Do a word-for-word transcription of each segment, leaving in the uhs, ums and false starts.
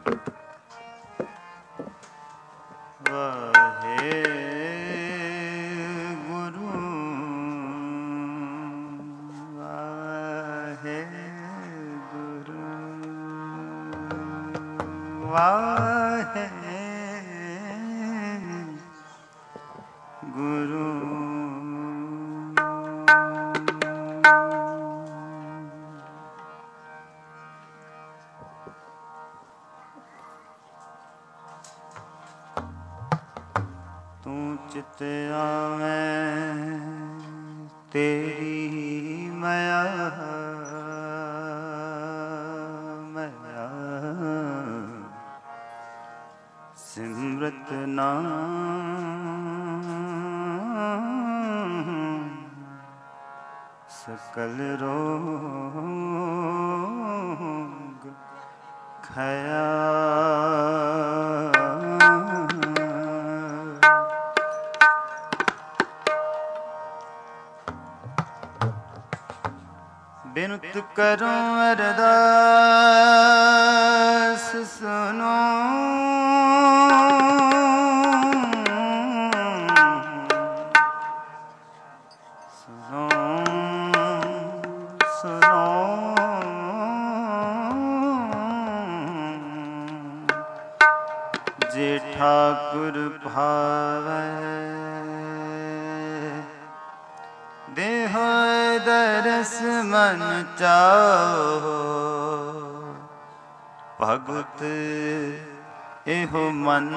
चित आवे तेरी माया माया सिमरत नाम सकल रोग खया बिनुत करूं अरदास सुनो सुनो सुनो जे ठाकुर भावै देहो दरस मन चाहो भगत एहो मन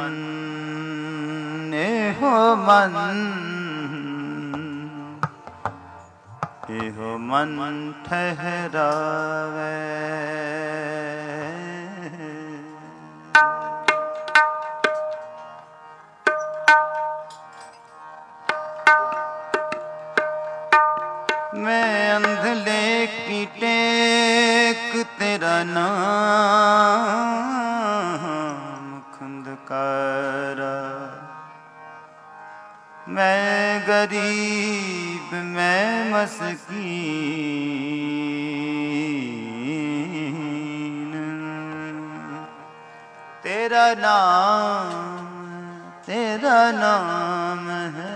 एहो मन एहो मन ठहरावे मैं अंधले की टेक तेरा नाम खुंदकारा मैं गरीब मैं मस्कीन तेरा नाम तेरा नाम है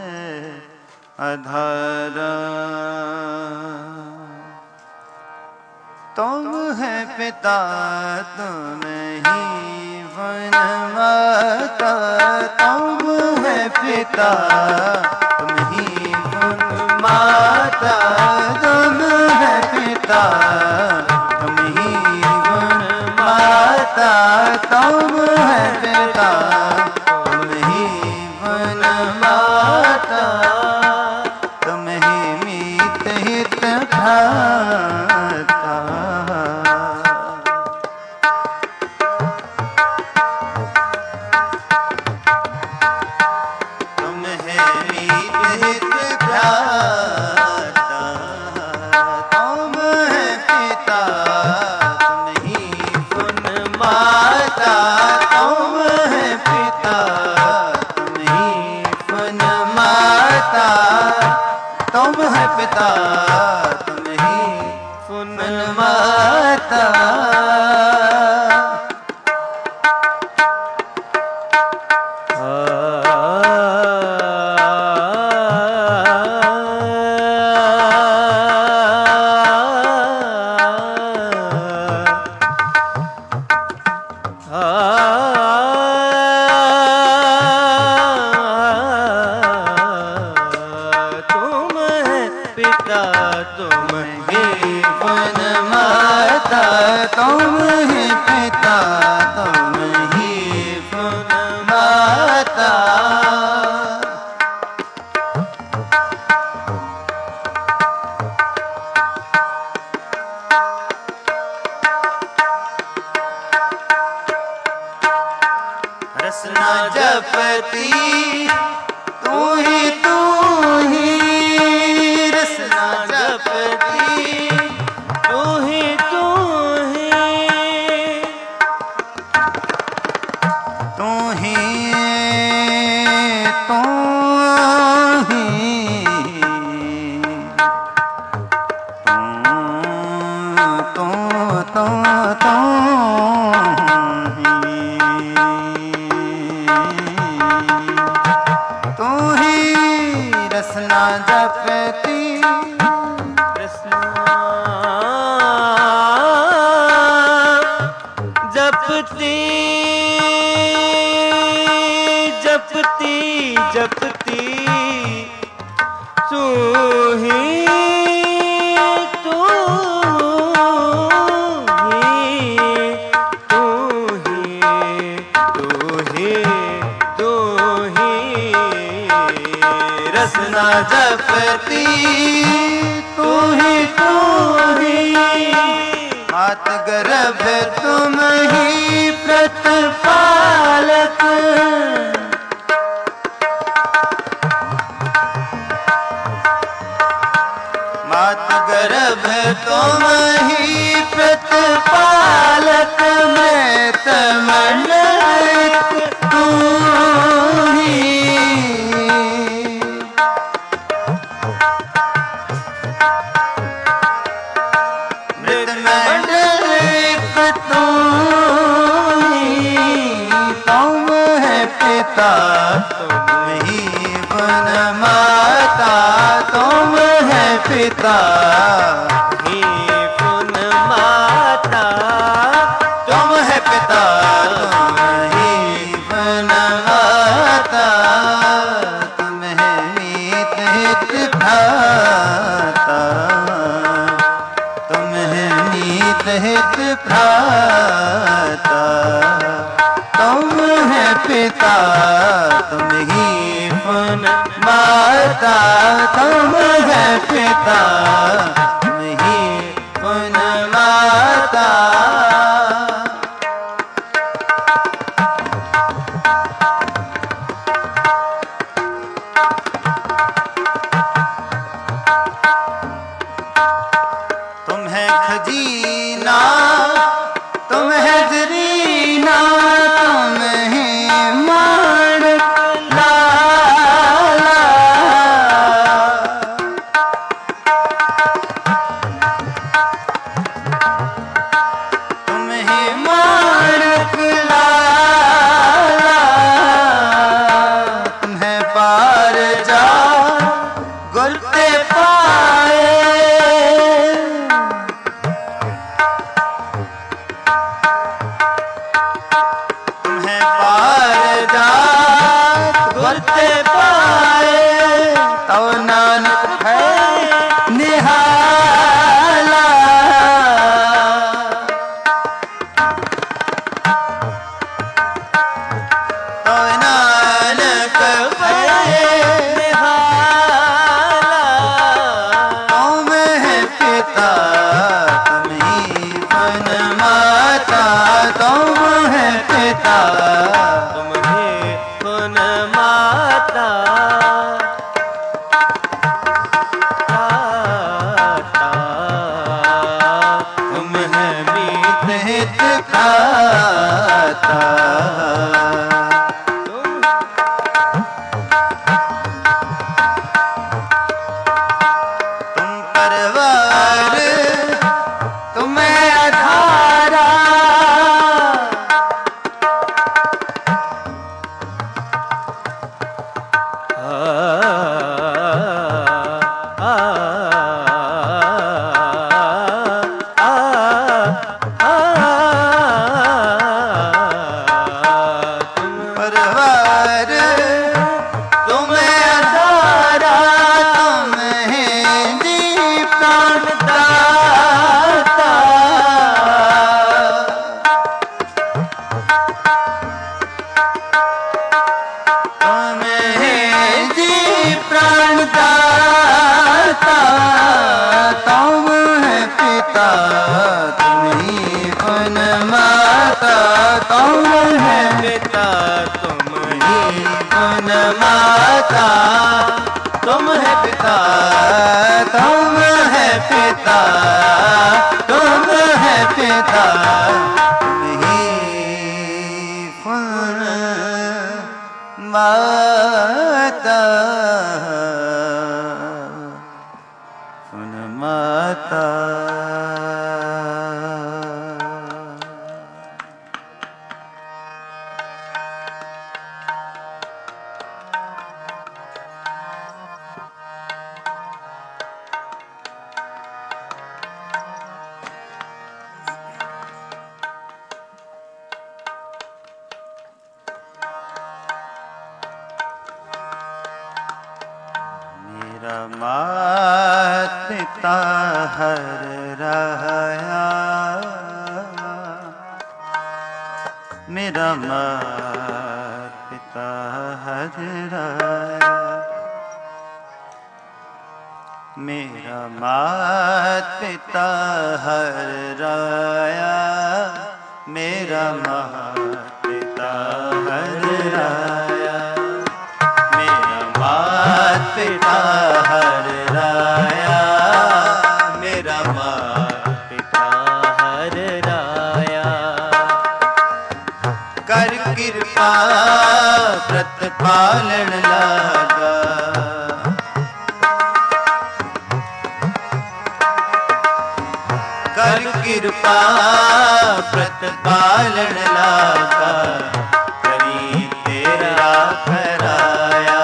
अधारा तुम है पिता तुम ही वन माता तुम है पिता तुम ही वन माता तुम है पिता तुम ही वन माता तुम है पिता तुम ही वन माता तुम ही मीत हित भ्राता तुम है मीत हित भ्राता तुम है पिता तुम ही फुन माता तुम है पिता तुम ही फुन माता तुम है पिता तुम ही फुन माता तुम ही पिता तुम ही फुन माता रसना जपती तू ही तू ही रसना जपती तू ही तू तू ही तू ही तू तू तू तू ही जपती जपती जपती तू ही तू ही तू ही तू ही तू ही रसना जपती तू ही तू ही मात गर्भ तुम ही प्रतिपालक मात गर्भ तुम ही प्रतिपालक मैं तमन्नक तू ही मृत मंडलिक तू ही तुम है पिता तुम ही बन माता तुम है पिता ही पुन माता तुम है पिता तुम ही बन माता तुम है मीत हित भ्राता तुम है मीत हित भ्राता तुम है पिता तुम ही पुन माता तुम है पिता तुम ही पुन माता तुम है खजीना तुम है जरीना तुम है माणक लाला तुम है माणक लाला तुम है पार जा गुरते पाए गुरते पाए तव नानक है निहाला तव नानक है निहाला तुम है पिता तुम ही बन माता तुम है पिता तुम ही बन माता तुम है मीत हित भ्राता तुम परवार तुम आधारा परवार तुम आधारा तुम है जी प्राण दाता तुम है जी प्राण दाता तुम है पिता तुम ही बन माता तुम है पिता तुम ही बन माता तुम है पिता तुम है पिता तुम है पिता तुम ही बन माता बन माता मात पिता हर राया, मेरा मात पिता हर राया, मेरा मात पिता हर राया, मेरा मात पिता हर राया, मेरा मात पिता हर राया, मेरा मात पिता हर राया। कर कृपा प्रतिपालन लागा, कर कृपा प्रतिपालन लागा, करी तेरा कराया,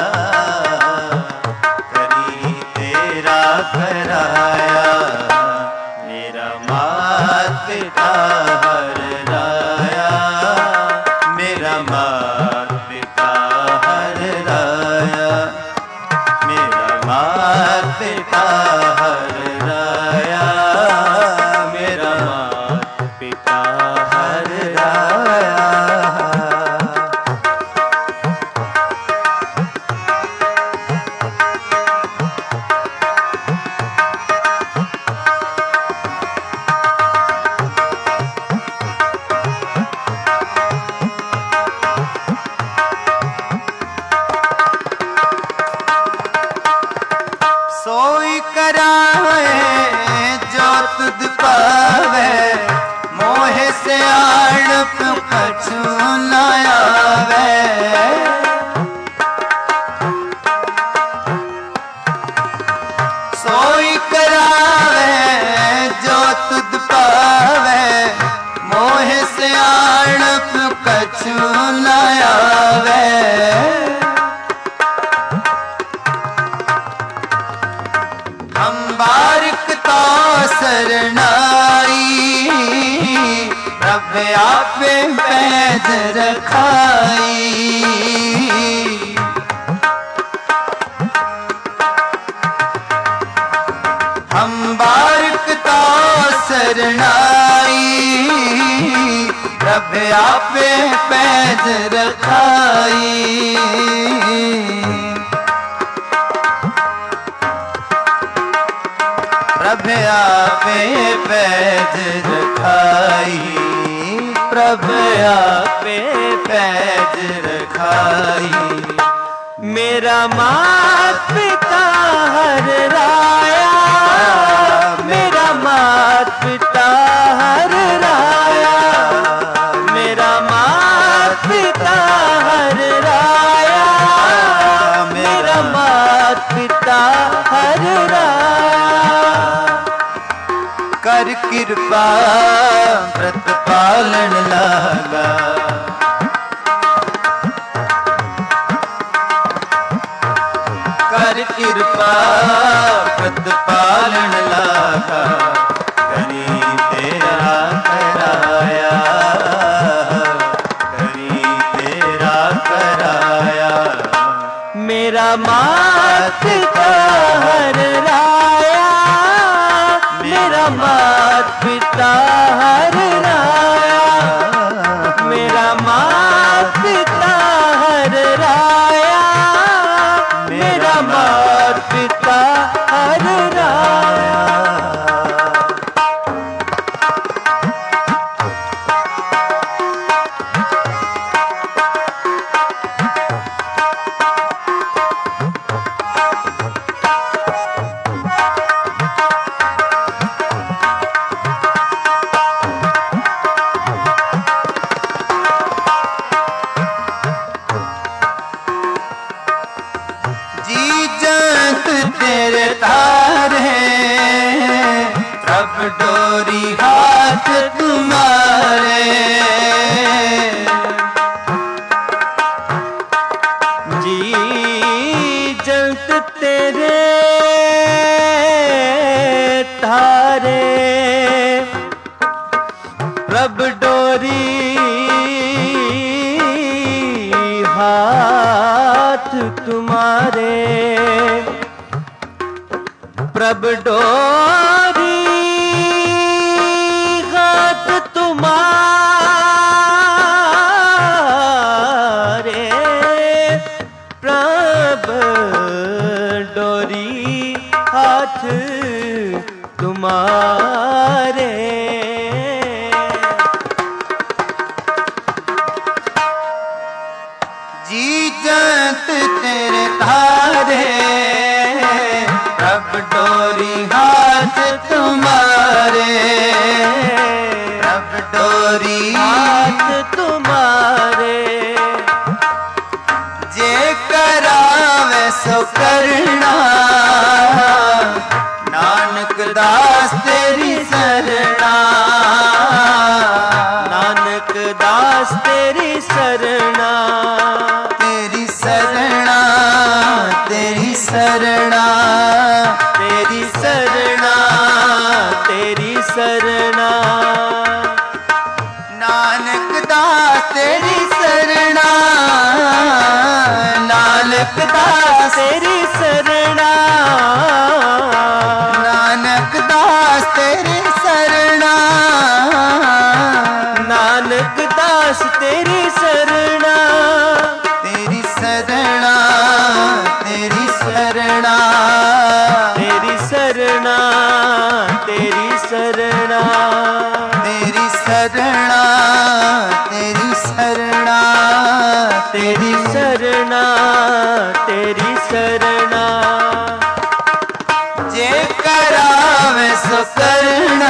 करी तेरा कराया, मेरा मात पिता हर राया, मेरा मात पिता हर राया, मेरा मात पिता हर राया, मेरा मात पिता हर राया। सोई करावे जो तुद पावे, मोह से आड़प कछु न आवे, सोई करावे जो तुद पावे, मोह से आड़प कछु न आवे, हम बारिक तो शरणाई, प्रभ आपे पैद रखाई, हम बारिक तो शरणाई, प्रभ आपे पैद रखाई, प्रभ आपे पैज रखाई, प्रभ आपे पैज रखाई, मेरा मात पिता हर राया, मेरा मात पिता हर राया, मेरा मात पिता हर राया, मेरा मात पिता हर राया। कर कृपा प्रतिपालन लागा, कर कृपा प्रतिपालन लागा, करी तेरा कराया, करी तेरा कराया, मेरा मात पिता हर राया, मेरा मात पिता हर राया, मेरा मात पिता हर राया, मेरा मात पिता हर राया। तेरे तारे प्रभ डोरी हाथ तुम्हारे, जी जंत तेरे तारे, प्रभ डोरी हाथ तुम्हारे, प्रभु डोरी हाथ तुम्हारे, प्रभु डोरी हाथ तुम्हारे। जी जंत तेरे धारे, प्रभु डोरी हाथ तुम्हारे, प्रभु डोरी हाथ तुम्हारे। जे करावे सो करना, नानक दास तेरी शरणा, नानक दास तेरी शरणा, तेरी शरणा, तेरी शरणा, तेरी शरणा, तेरी शरणा। नानक दास तेरी शरणा, नानक दास तेरी शरणा, नानक दास तेरी शरणा, नानक दास तेरी शरणा, तेरी शरणा, तेरी शरणा, तेरी शरणा, तेरी शरणा, तेरी शरणा, तेरी शरणा, तेरी शरणा, तेरी शरणा। जे करावे सो करना,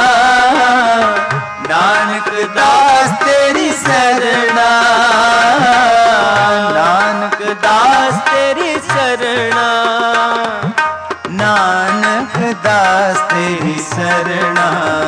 नानक दास तेरी शरणा, नानक दास तेरी शरणा, नानक दास तेरी शरणा,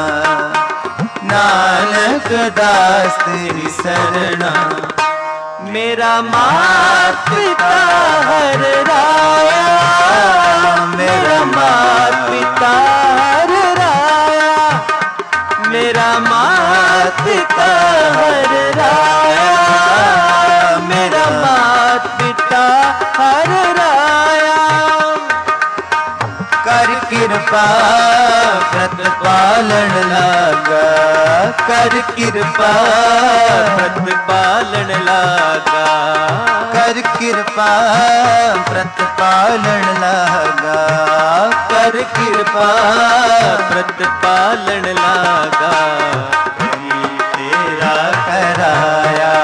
नानक दास तेरी शरणा। मेरा मात पिता हर राया, मेरा मात पिता हर राया, मेरा मात पिता हर राया, मेरा मात पिता हर राया। कर कृपा प्रतिपालन लागा, कर कृपा प्रतिपालन लागा, कर कृपा प्रतिपालन लागा, कर कृपा प्रतिपालन लागा। कहीं तेरा कराया,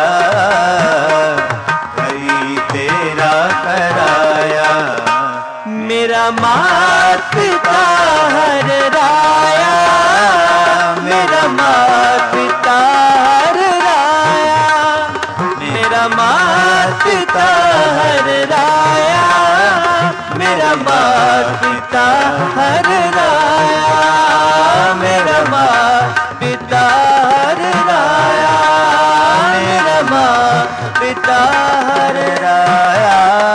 कहीं तेरा कराया। मेरा मात पिता हर राया, मेरा मात पिता हर राया, मेरा मात पिता हर राया, मेरा मात पिता हर राया, मेरा मात पिता हर राया, मेरा मात पिता हर राया।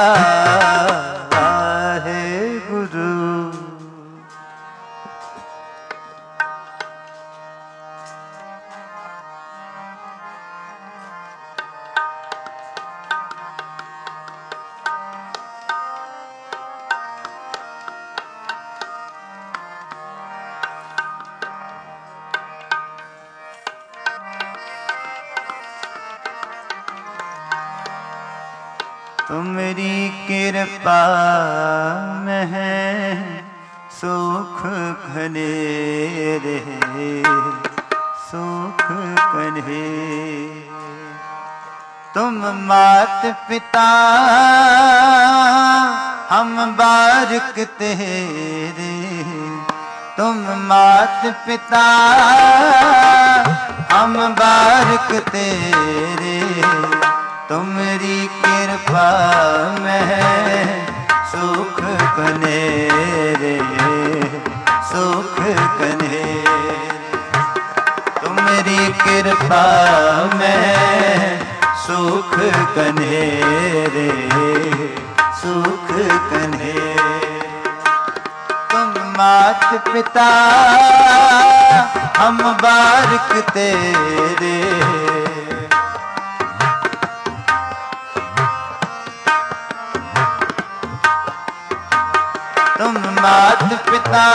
तुमरी कृपा में है सुख घने रहे, सुख घने। तुम मात पिता हम बारिक तेरे, तुम मात पिता हम बारिक तेरे। तुमरी कृपा में सुख कनेरे, सुख कनेरे। तुमरी कृपा में सुख कनेरे, सुख कनेरे। तुम मात पिता हम बारिक तेरे, तुम मात पिता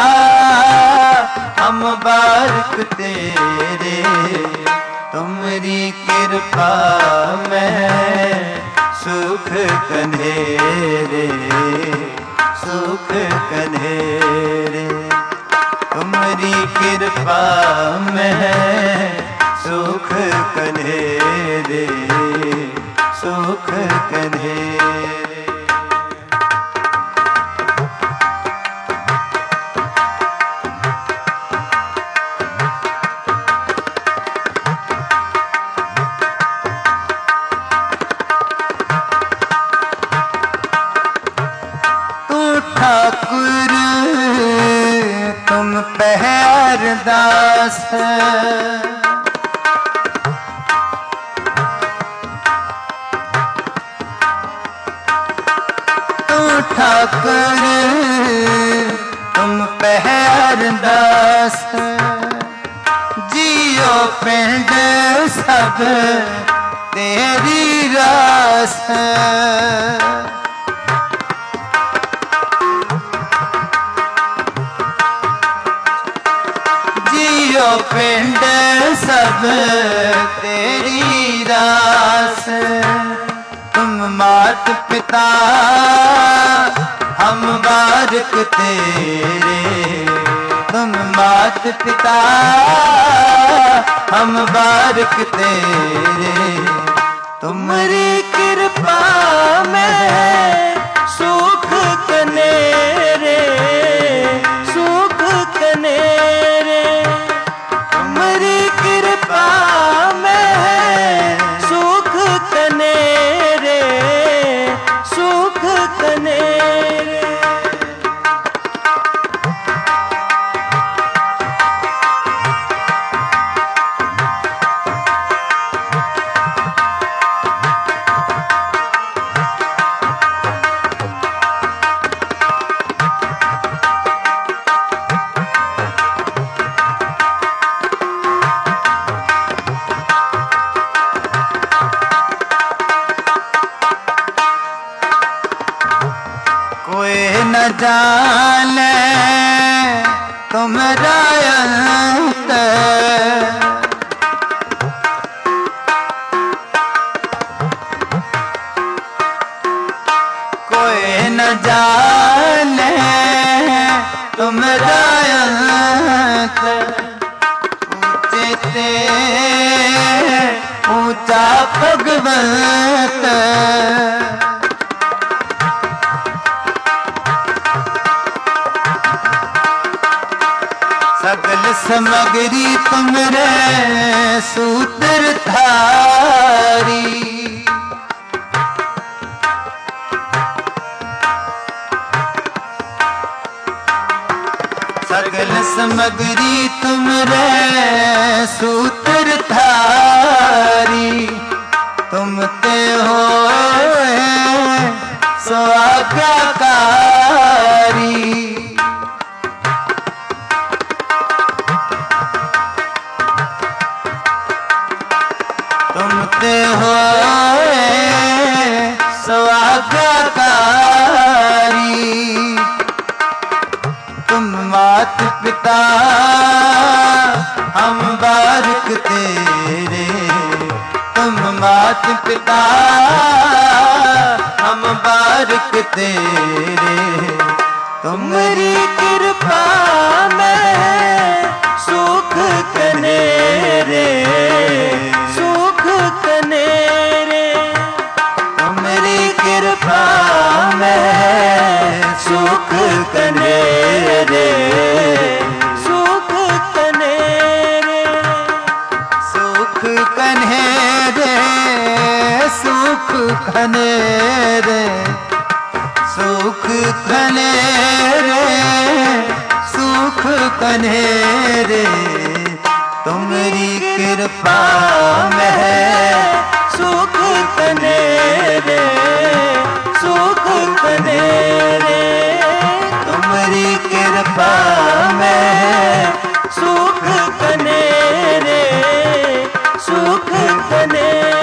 हम बारिक तेरे, तुम्हारी कृपा में सुख कन्हेरे, सुख कन्हेरे। तुम्हारी कृपा में सुख कन्हेरे, सुख कन्हेरे। ठाकुर तुम पहरदास, तू ठाकुर तुम पहरदास, जियो पिंड सब तेरी रास। पिंड सब तेरी रास, तुम मात पिता हम बारिक तेरे, तुम मात पिता हम बारिक तेरे। तुम्हारी कृपा में सुख कनेरे, सुख कनेरे। तुम्हारी कृपा में सुख कनेरे, सुख कनेरे। न जाने तुम्हारा अंत, कोई न जाने तुम्हारा अंत। ऊंचे ते ऊंचा भगवंत, सगल समगरी तुमरे सूत्र धारी। सगल समगरी तुमरे सूत्र धारी। तुम ते हो सो आज्ञाकारी। तुमते हो स्वागतकारी। तुम मात पिता हम बारिक तेरे, तुम मात पिता हम बारिक तेरे। तुम्हारी कृपा में सुख कनेरे, सुख कनेरे। तुम्हारी कृपा में सुख कनेरे, सुख कनेरे। सुख कनेरे, सुख कनेरे, सुख कनेरे, सुख कनेरे। तुम्हारी कृपा में सुख कनेरे, सुख कनेरे। तुम्हारी कृपा में सुख कनेरे, सुख कनेरे।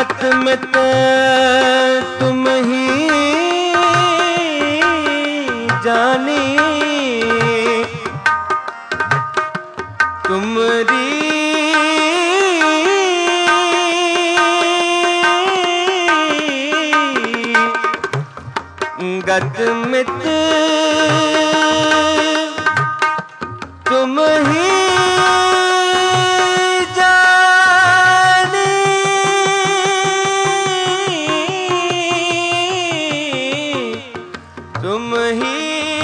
गत मित तुम ही जानी, तुमरी गत मित तुम ही जानी, तुम ही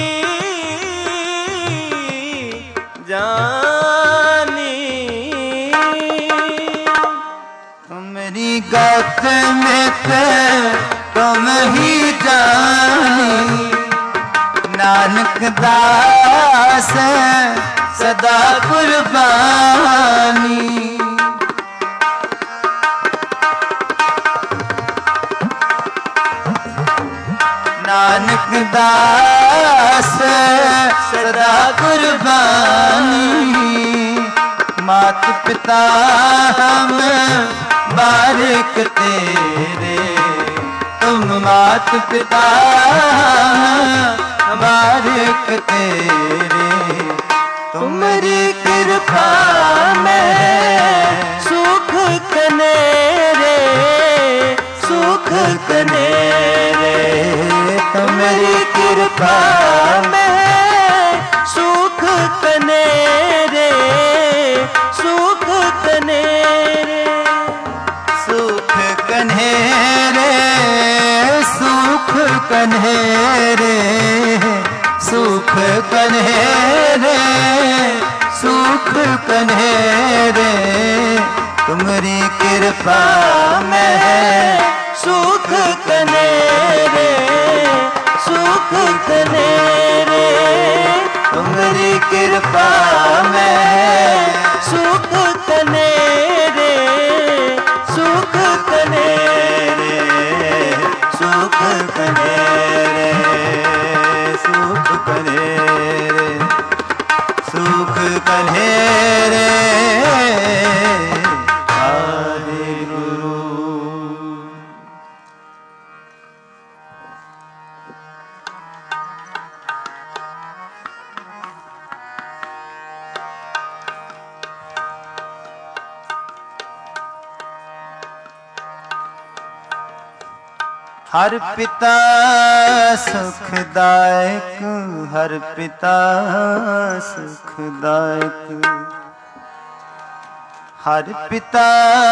जानी, तुमरी गत मित तुम ही जानी, नानक दास सदा कुर्बानी। नानक दास सदा कुर्बानी, मात पिता हम बारिक तेरे, तुम मात पिता बारिक तेरे, तुमरी कृपा में सुख कनेरे, सुख कनेरे, तुमरी कृपा में सुख कनेरे, सुख कनेरे, सुख कन्हेरे, सुख कन्हेरे, सुख कन्हेरे, सुख कन्हेरे, तुमरी कृपा में सुख कनेरे, सुख कनेरे, तुमरी कृपा में सुख कनेरे, सुख कनेरे, सुख कनेरे, सुख कनेरे, सुख कनेरे, आदि गुरु। हर पिता सुखदायक, हर पिता सुखदायक, हर पिता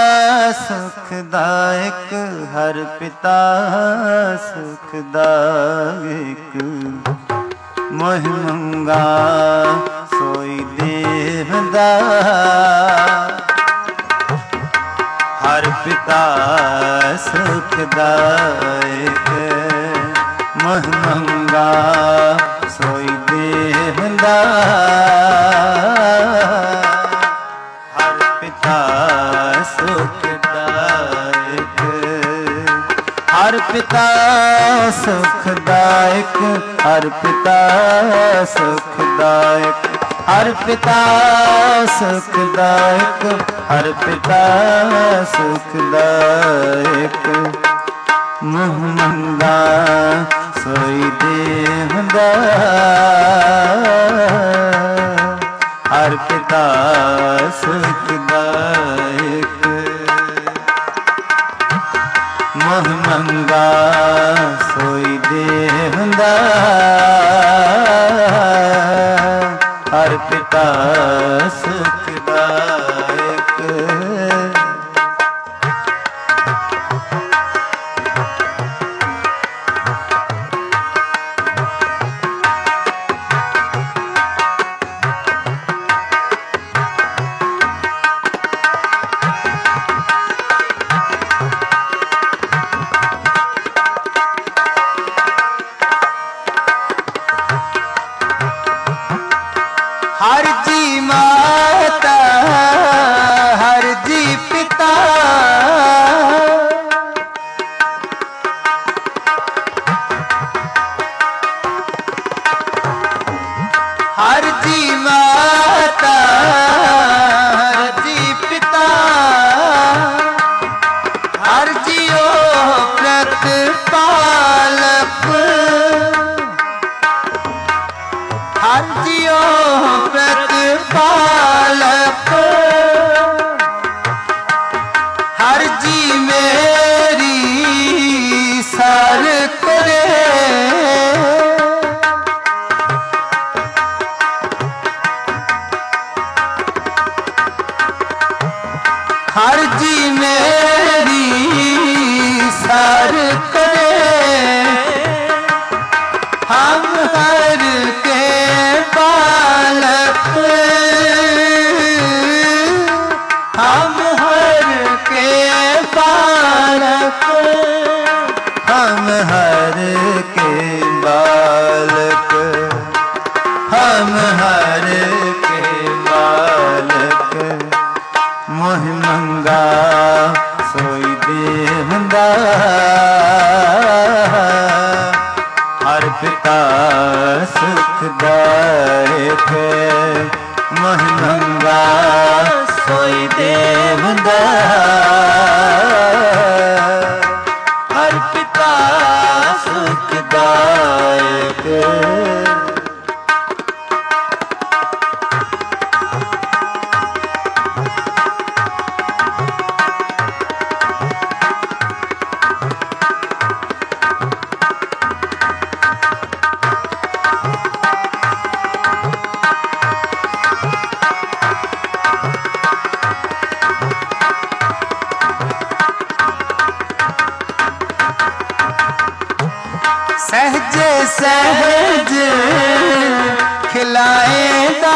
सुखदायक, हर पिता सुखदायक, मोह मंगा सोई देवदा, हर पिता सुखदायक, मोह मंगा सोई देवदा, हर पिता सुखदायक, हर पिता सुखदायक, हर पिता सुखदायक, हर पिता सुखदायक, हर पिता सुखदायक, मुँह मंगा सोई देवदा, हर पिता सुखदायक, मुँह मंगा सोई देवदा, हर पिता सुखदायक। हर जी माता, हर जी पिता, हर जी माता, हर जी पिता, हर हर जियो प्रतिपालक, हर जी मेरी सार करे, हर जी मेरी सार करे, हम हर के बालक, हम हर के बालक, हम हर के बालक, हम हर के बालक, मोह मंगा सोई देवंदा, हर पिता सुखदायक, मोह मंगा सोई देवंदा, हर पिता सुखदायक। सहजे सहज खिलाएगा,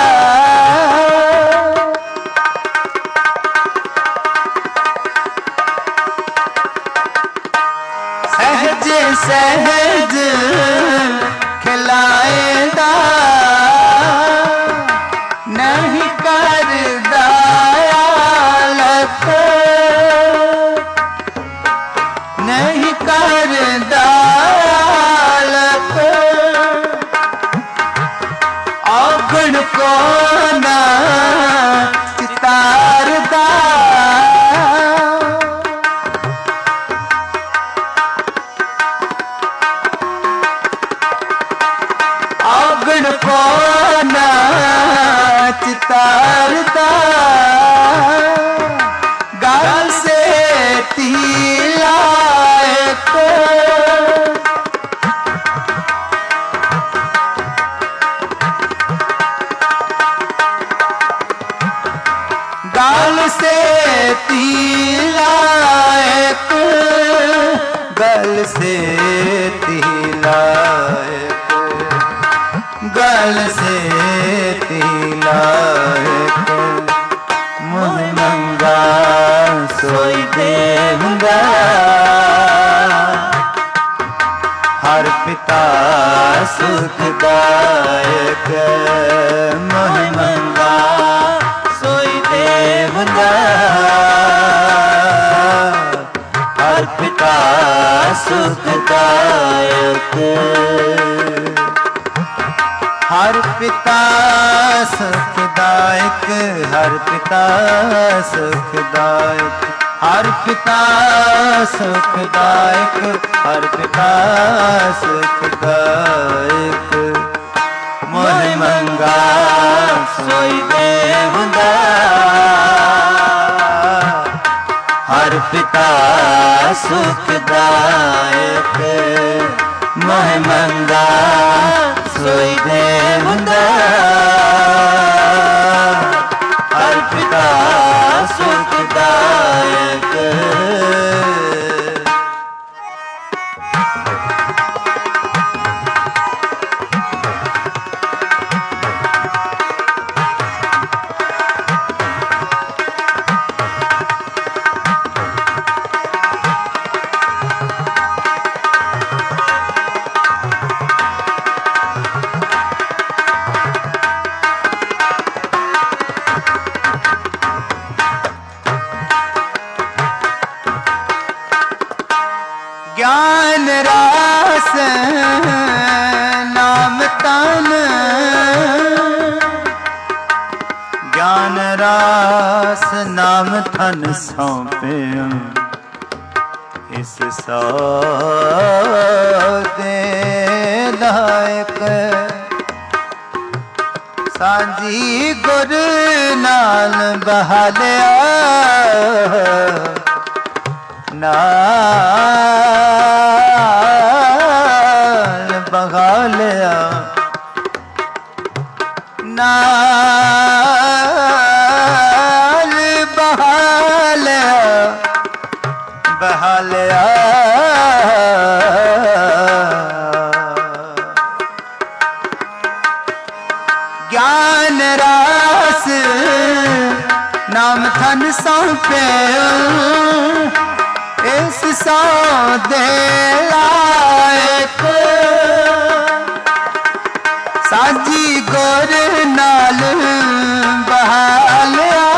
सहजे सहज खिलाएगा, नहीं कर दयालक, नहीं कर दयालक, औगण को ना चितारदा, औगण को ना चितारदा, गाल से तिलायक, गाल से तिलायक, गल से तिलायक, गल से तिलायक, मुँह मंगा सोई देवंदा, हर पिता सुखदायक, मुँह मंगा सोई देवंदा, हर पिता सुखदायक, हर पिता सुखदायक, हर पिता सुखदायक, हर पिता सुखदायक, हर पिता सुखदायक, मोह मंगा सोई देवंदा, हर पिता सुखदायक, मोह मंगा सोई देवंदा, हर पिता सुखदायक। ज्ञान रास नाम तन, ज्ञान रास नाम थन सौंपे, इस सौदे लायक सांझी गुर नाल बहालिया नाल बहालिया नाल बहालिया बहालिया ज्ञान रास नाम थन सौंपे इस सौ दे लायक साजी गुर नाल बहालिया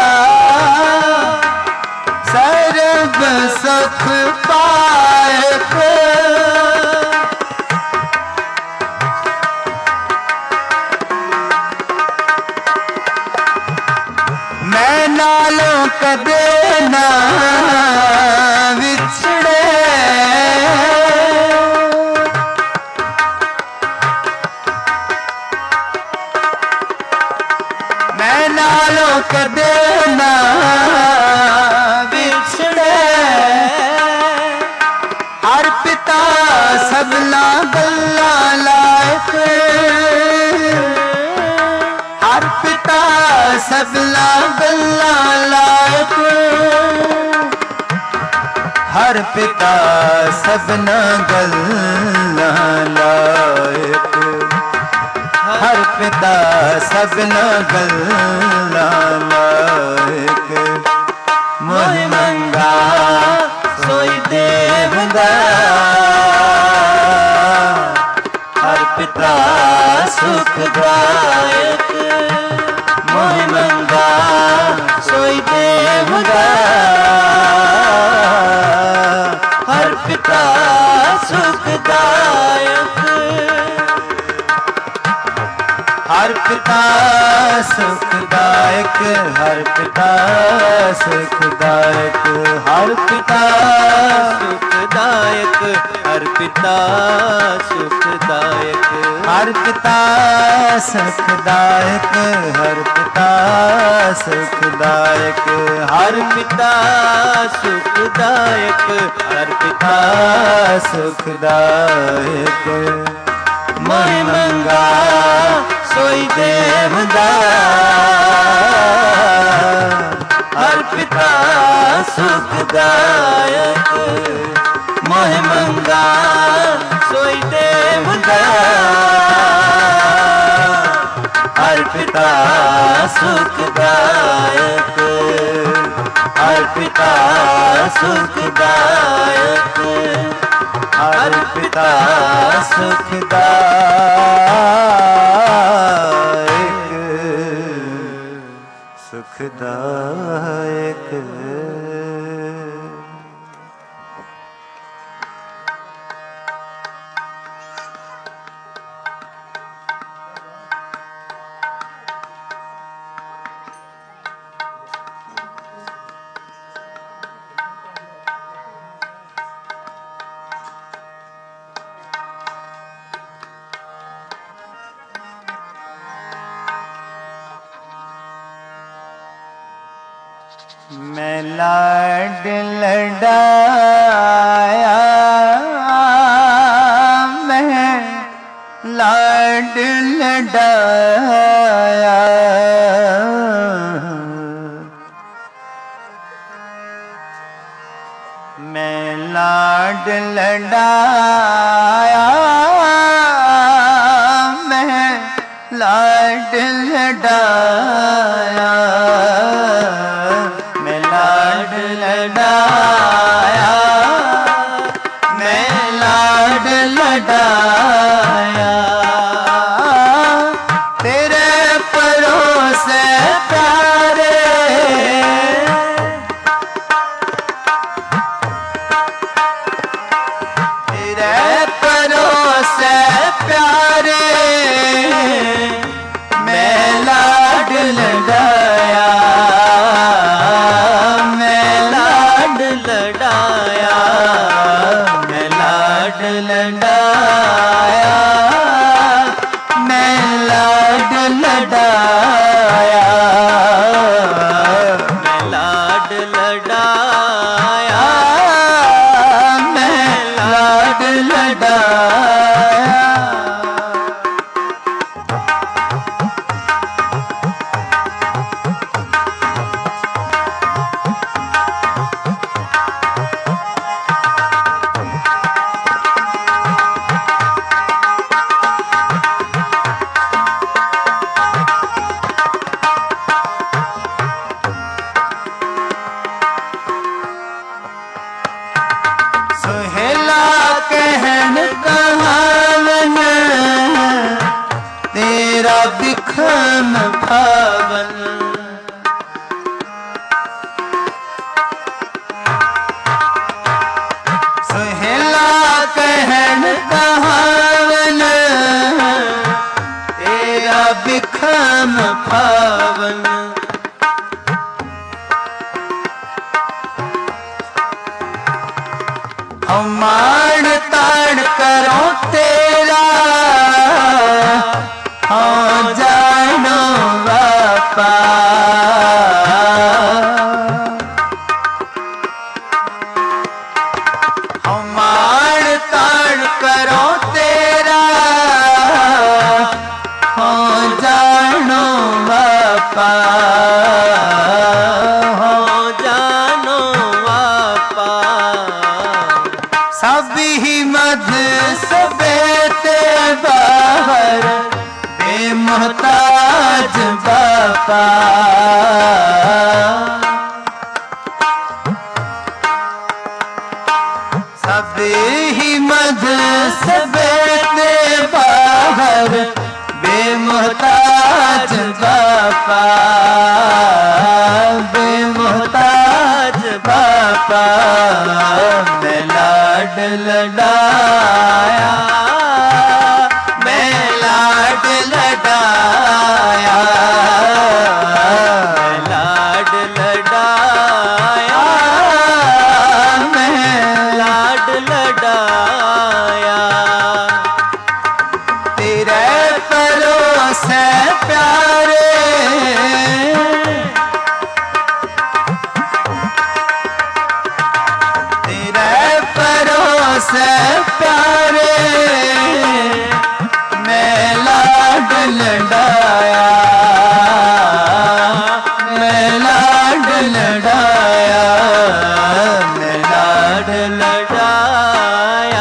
सर्ब सुख पायक मैं नालों कदे ना विछड़े मैं नालों कदे ना विछड़े हर पिता सबला गल्ला लायक हर पिता सबला गल्ला लायक हर पिता सबना गल्ला लायक हर पिता सबना गल्ला लायक मोह मंगा सोई देवदा हर पिता सुखदायक मोह मंगा सोई देवदा हर पिता सुखदायक हर पिता सुखदायक हर पिता सुखदायक हर पिता सुखदायक हर पिता सुखदायक हर पिता सुखदायक हर पिता सुखदायक हर पिता सुखदायक हर पिता सुखदायक मोह मंगा सोई देवदा हर पिता सुखदायक मोह मंगा सोई देवदा हर पिता सुखदायक हर पिता सुखदायक हर पिता सुखदायक सुखदायक मैं लाड लडाया मैं लाड लडाया मैं लाड लडाया मैं लाड लडाया लडाया मैं लाड लडाया तेरे परोसे प्यारे तेरे परोसे प्यारे मैं लाड लडाया मैं लाड बिखम पावन। सुहेला कहन कहावन तेरा बिखम पावन। माण ताण करो तेरा हाँ जानो बापा। माण ताण करो तेरा हाँ जानो बापा। हाँ जानो बापा। सभी मध सबेते बाहर बेमुहताज बापा। सभी मध सबेते बाहर बेमुहताज बापा। बेमुहताज बापा। मैं लाड लडाया मैं लाड लडाया मैं लाड लडाया मैं लाड लडाया। तेरे परोसे प्यारे से प्यारे मैं लाड लडाया मैं लाड लडाया मैं लाड लडाया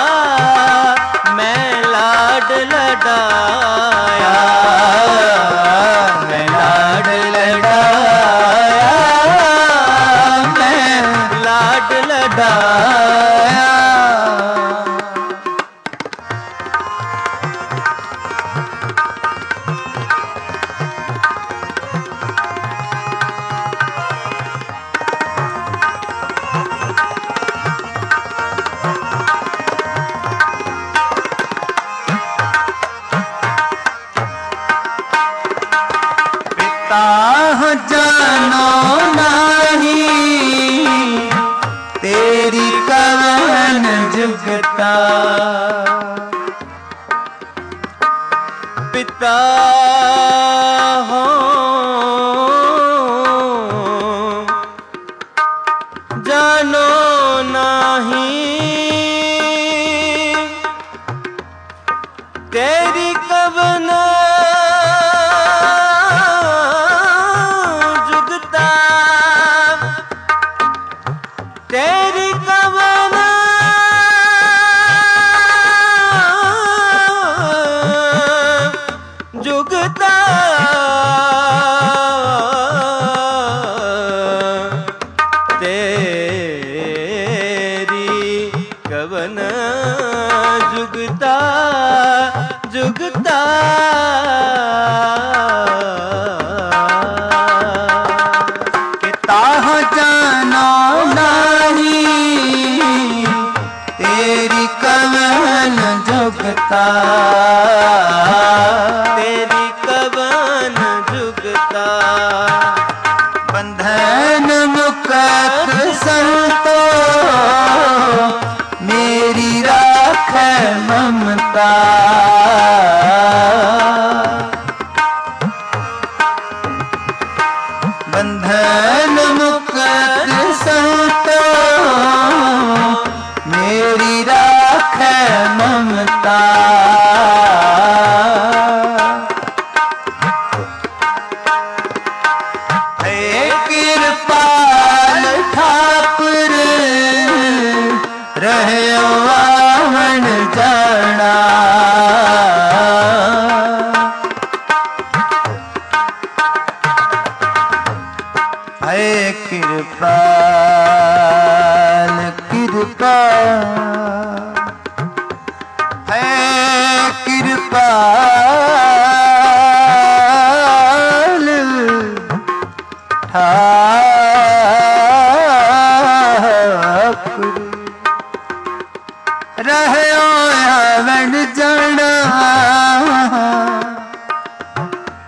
मैं लाड लडाया मैं लाड लडाया मैं लाड लडाया। जानो नहीं तेरी कवन जुगता। पिता हो जानो नहीं तेरी कवन तेरी कवन जुगता। तेरी कवन जुगता जुगता। ताह जानो नहीं तेरी कवन जुगता। तेरी कवन जुगता। बंधन मुक्त संतो मेरी राख ममता। बंधन मुक्त संतो मेरी राख ममता। हे कृपाल ठाकुर रहे वाहन जाना। हे कृपाल कृपा है कृपाल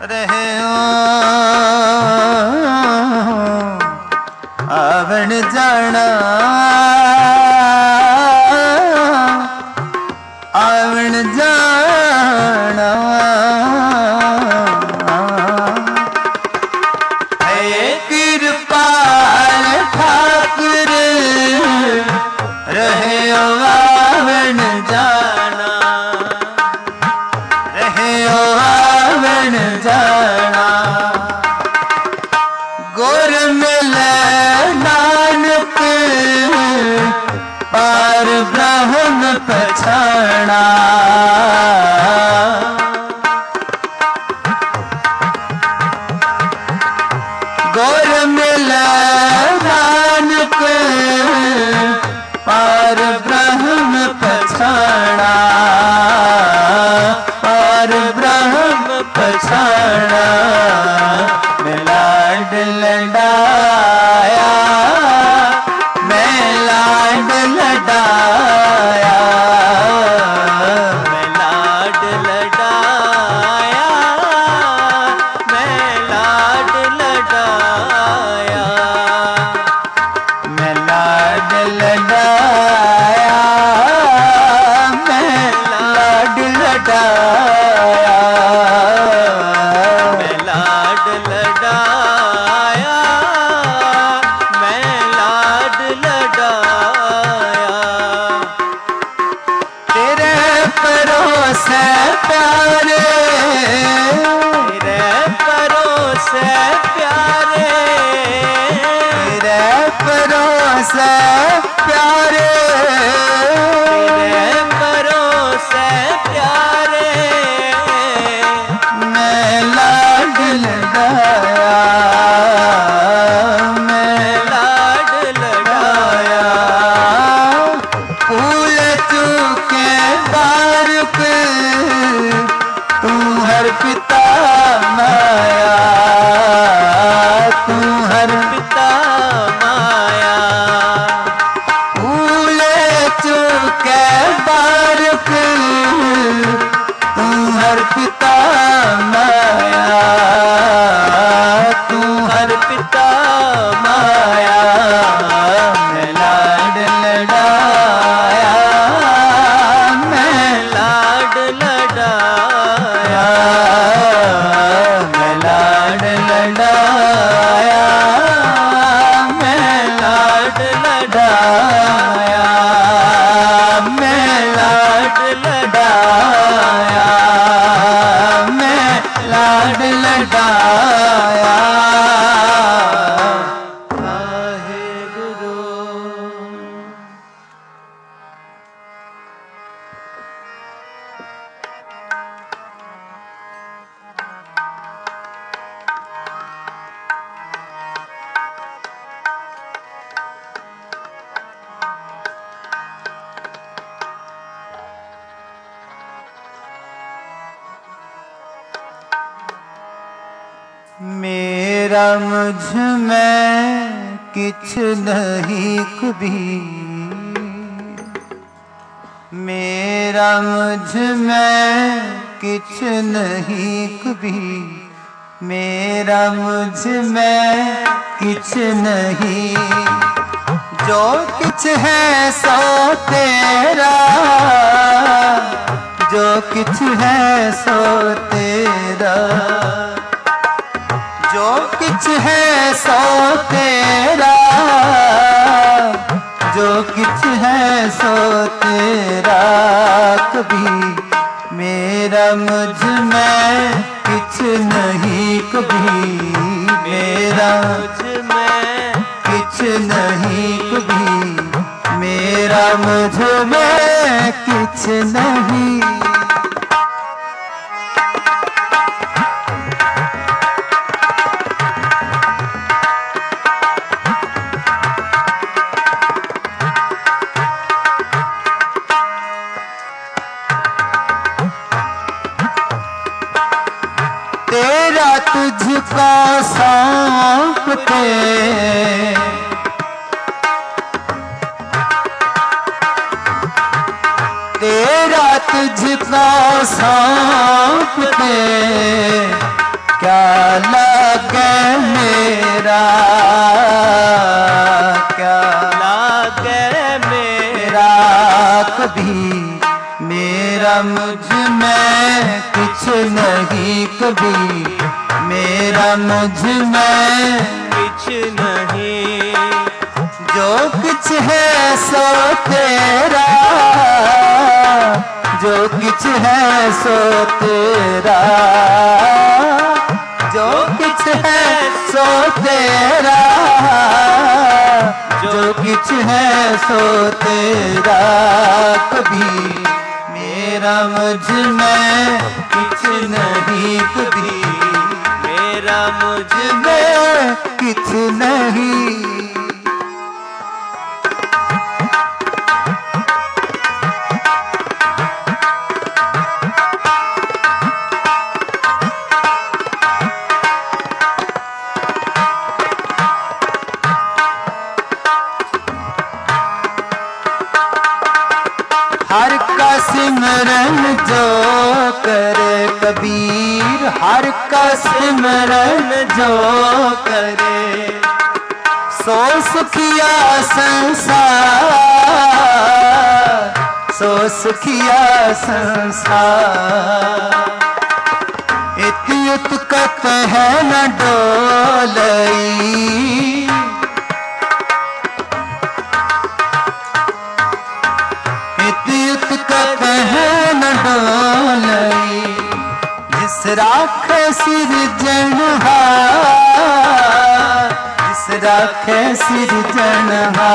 रहे आवण जाना आवण जाना है कृपाल ठाकुर रहे आवण जाना रहे आवण जाना गुर मिले नानक पार ब्रह्म पछाना गुर मिले नानक पार ब्रह्म पछाना पार ब्रह्म पछाना मैं लाड लडाया मैं लाड लडाया मैं लाड लडाया मैं लाड लडाया मैं लाड लडाया मैं लाड लडाया मैं लाड लडाया मैं लाड लडाया तेरे परोसे प्यारे तेरे परोसे प्यारे तेरे परोसे प्यारे तेरे परोसे प्यारे मैं लाड लगाया मैं लाड लडाया फूल चूके बारुक तू हर पिता माया तू हर पिता माया फूल चूके बारुक तू हर पिता माया तू हर पिता माया मैं लाड लडाया मैं लाड लडाया मैं लाड लडाया मैं लाड लडाया मैं लाड लडाया मैं लाड लडाया वाहेगुरु मेरा मुझ में किछ नहीं कभी मेरा मुझ में किछ नहीं कभी मेरा मुझ में किछ नहीं जो किछ है सो तेरा जो किछ है सो तेरा जो किछ है सो तेरा जो किछ है सो तेरा कभी मेरा मुझ में किछ नहीं कभी मेरा मुझ में किछ नहीं कभी मेरा मुझ में किछ नहीं तेरा तुझको सौंपते तेरा तुझको सौंपते क्या लागे मेरा, क्या लागे मेरा कभी, मेरा मुझ में कुछ नहीं कभी, मेरा मुझ में कुछ नहीं। जो कुछ है सो तेरा, जो कुछ है सो तेरा, जो कुछ है सो तेरा, जो कुछ है सो तेरा कभी, मेरा मुझ में कुछ नहीं कभी, मेरा मुझ में कुछ नहीं। हर का सिमरन जो करे कबीर, हर का सिमरन जो करे, सो सुखिया संसार, सो सुखिया संसार। इति उत्कट है न डोलई, जिस राखे सिरजनहार, जिस राखे सिरजनहार,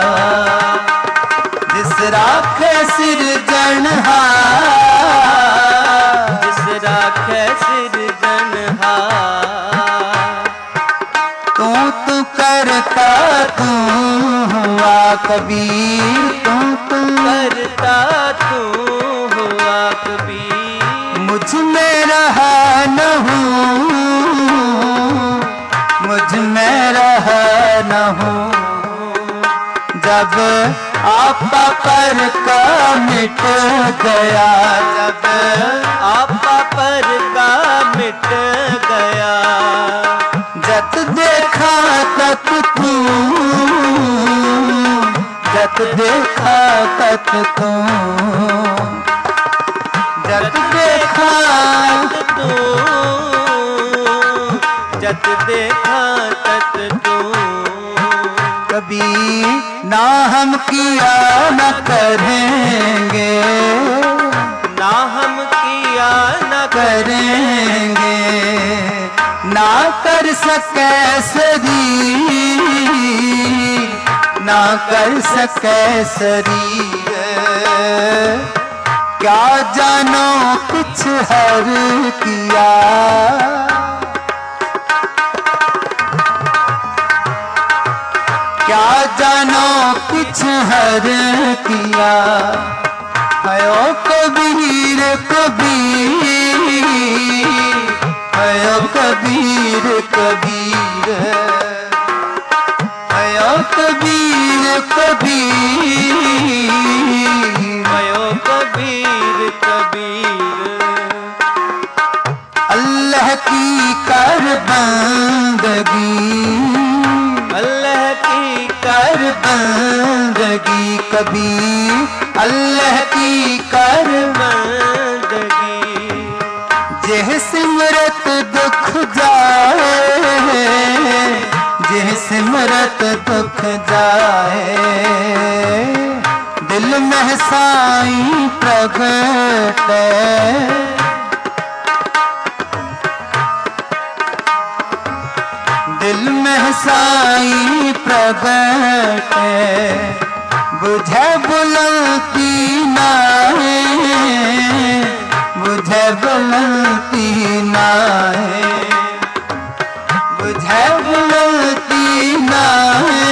जिस राखे सिरजनहार, जिस राखे सिरजनहार। तू तू करता तू हुआ कबीर, तू तू करता तू हुआ कबीर। मुझ में रहा न हूँ, मुझ में रहा न हूँ, जब आपा पर का मिट गया, जब आपा पर का मिट गया। जत देखा तत तू, जत देखा तत तू, जत देखा तू, जत देखा तत तू। कभी ना हम किया न करेंगे, ना हम किया न करेंगे, ना कर सके सरी, ना कर सके शरीर। क्या जानो कुछ हर किया, क्या जानो कुछ हर किया। हयो कबीर कबीर, हयो कबीर कबीर, हयो कबीर कबीर, भयो कबीर कबीर। अल्लाह की कर बंदगी, अल्लाह की कर बंदगी कबीर, अल्लाह की कर बंदगी। जेह सिमरत दुख जाए, जेह सिमरत दुख जाए, दिल में साईं प्रगटे, दिल में साईं प्रगटे। बुझे बुलंदी नाहे, बुझे बुलंदी नाहे, बुझे बुलंदी नाहे,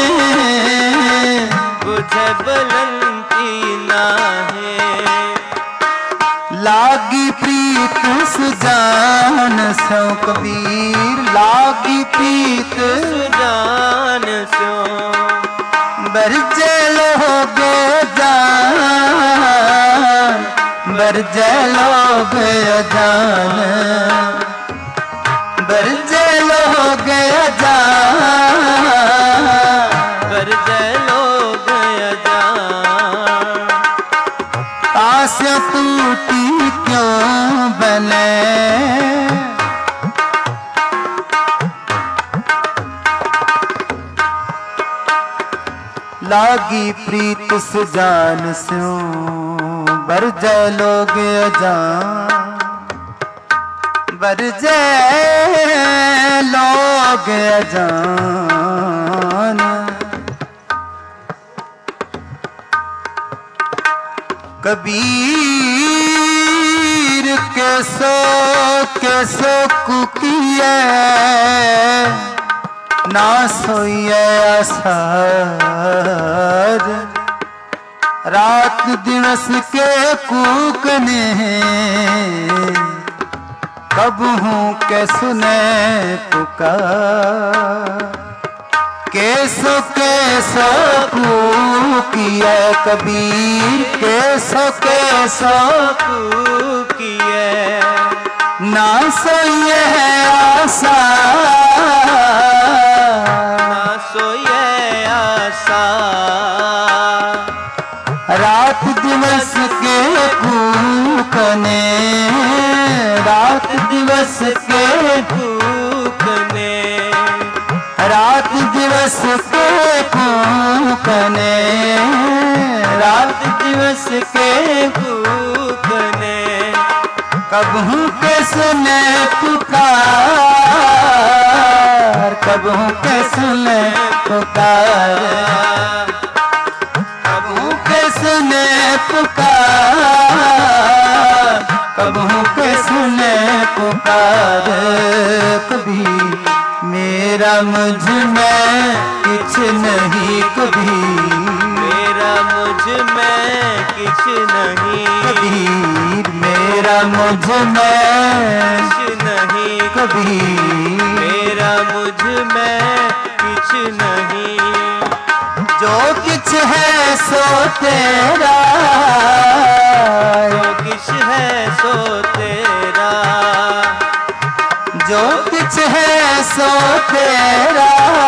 बुझे बुलंदी नाहे। लागी प्रीत सुजान सो कबीर, लागी प्रीत सुजान सो। बरजे लोगे जान, बरजे लोगे जान, बरजे लोग अजान, बरजे लोग अजान। आसियां टूटी क्यों बने, लागी प्रीत सुजान स्यों बरजे लोग अजान, बरजे लोग अजान। कबीर कैसो कैसो कुकिए ना सोइए आसार, रात दिवस के कूकने कब हूँ के सुने पुकार, कैसो कैसो कूकिए कबीर, कैसो कैसो कूकिए ना सोइए आसा, ना सोइए आसा। रात दिवस के कूकने, रात दिवस के कूकने, रात दिवस के कूकने, रात दिवस के कूकने। कब हूँ के सुने पुकार, कब हूँ के सुने पुकार, कब हूँ के सुने पुकार, कब हूँ के सुने पुकार। कभी मेरा मुझ में कुछ नहीं, कभी मेरा मुझ में कुछ नहीं, कभी मेरा मुझ में कुछ नहीं, कभी मेरा मुझ में कुछ नहीं। जो कुछ है सो तेरा, जो कुछ है सो तेरा, जो कुछ है सो तेरा,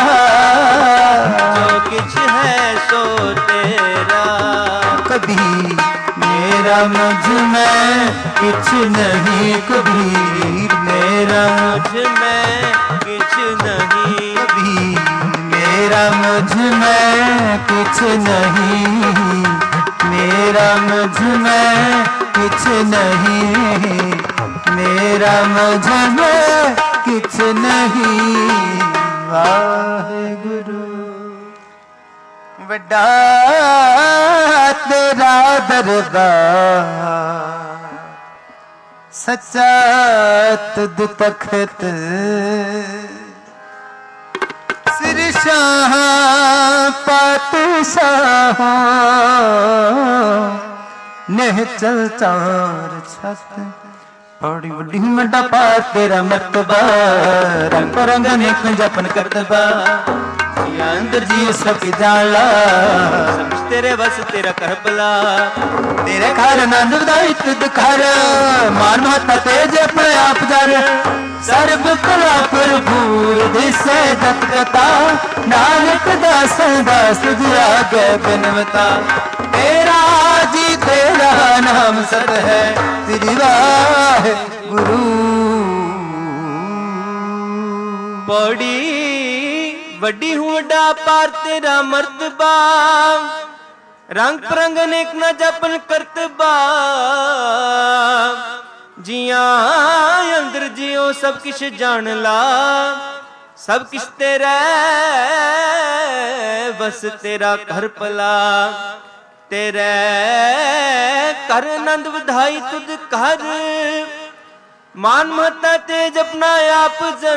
जो कुछ है सो तेरा। कभी मेरा मुझ में कुछ नहीं, कभी मेरा मुझ में कुछ नहीं, कभी मेरा मुझ में कुछ नहीं, मेरा मुझ में कुछ नहीं, मेरा मुझ में कुछ नहीं। वाहेगुरु वड्डा तेरा दरबार, सच्चा तुद तखत, सिर शाह पातशाह नेह चल चार छत। बड़ी बड़ी मड्डा पार तेरा मर्तबा, रंग रंग नेक जपन करतबा, अंदर जी सब जाला, समझ तेरे बस तेरा करबला। तेरे घर नंद बधाई तुद घर, मान महता तेज अपने आप जर, सर्व कला भरपूर दिसे जत कथा, नानक दास दास दिया गए बिनवता। तेरा जी तेरा नाम सत है, तेरी वाहेगुरु। बड़ी वड्डी हुडा पार तेरा मर्तबा, रंग परंग नेक न जपन करतबा। जिया अंदर जियो सब किश जान ला, सब किश तेरा बस तेरा घर पला। तेरे कर नंद बधाई तुद कर, मान महता तेज अपना आप जर।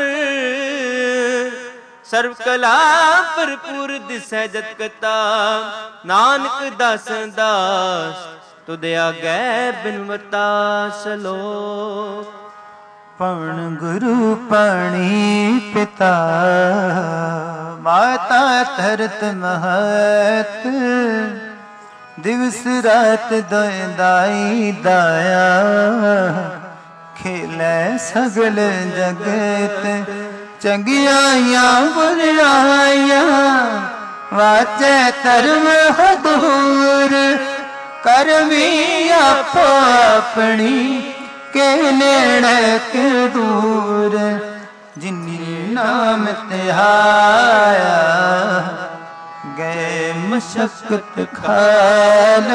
सर्व कला भरपूर दिसै जत कता, नानक दास दास तुद आगे बिनवता सलो। पण गुरु पाणी पिता, माता धरत महत, दिवस रात दोए दाई दाया, खेलै सगल जगत चंगियाइयां बुराइयां वाचे धर्म हदूर करमी आपो अपनी के नेड़े के दूर जिनी नाम तिहाया गए मशक्कत खाल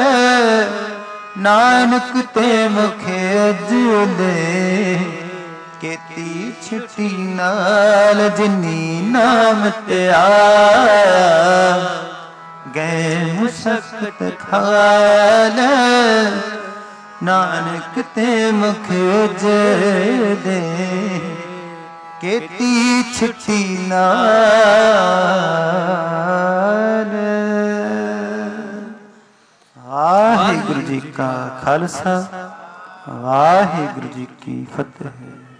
नानक ते मुखे अजले केती छिटी नाल जिनी नाम तिहाया गए मशक्कत खाल नानक ते मुखे अजले केती छिटी नाल। वाहिगुरु जी का खालसा वाहिगुरु जी की फतेह।